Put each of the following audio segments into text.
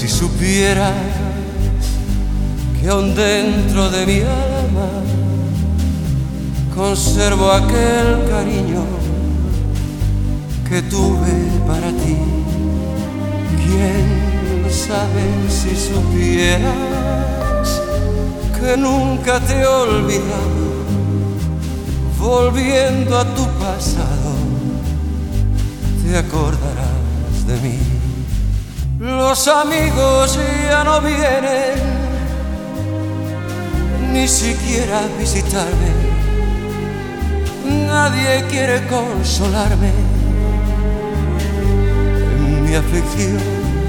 Si supieras que aún dentro de mi alma conservo aquel cariño que tuve para ti. ¿Quién sabe si supieras que nunca te he olvidado? Volviendo a tu pasado, te acordarás de mí. Los amigos ya no vienen ni siquiera a visitarme. Nadie quiere consolarme en mi aflicción.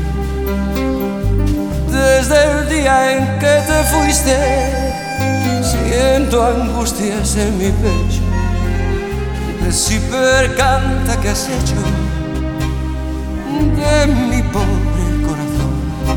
Desde el día en que te fuiste, siento angustias en mi pecho. Decir canta que has hecho de mi pobre corazón.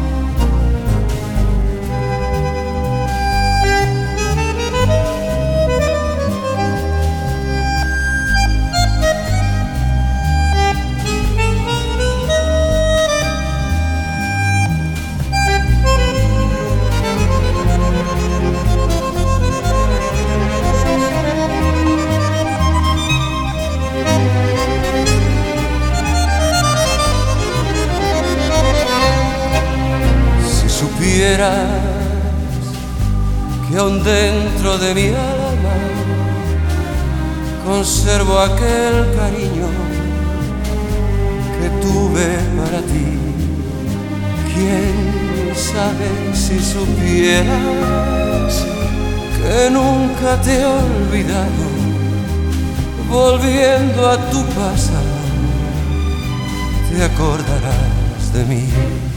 Que aún dentro de mi alma conservo aquel cariño que tuve para ti. ¿Quién sabe si supieras que nunca te he olvidado? Volviendo a tu pasado, te acordarás de mí.